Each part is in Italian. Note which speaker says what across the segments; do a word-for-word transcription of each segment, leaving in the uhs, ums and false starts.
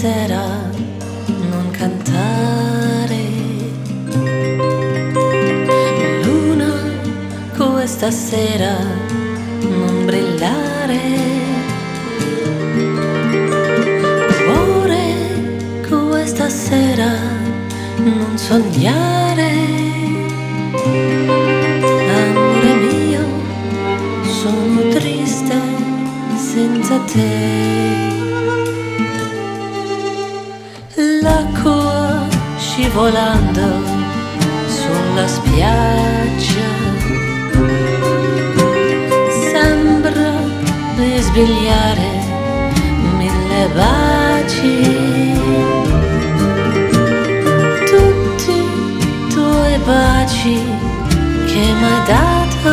Speaker 1: sera non cantare. Luna, questa sera non brillare. Cuore, questa sera non sognare. Amore mio, sono triste senza te. L'acqua scivolando sulla spiaggia sembra risvegliare mille baci. Tutti i tuoi baci che m'hai dato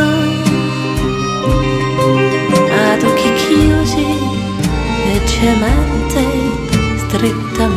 Speaker 1: ad occhi chiusi leggermente, strettamente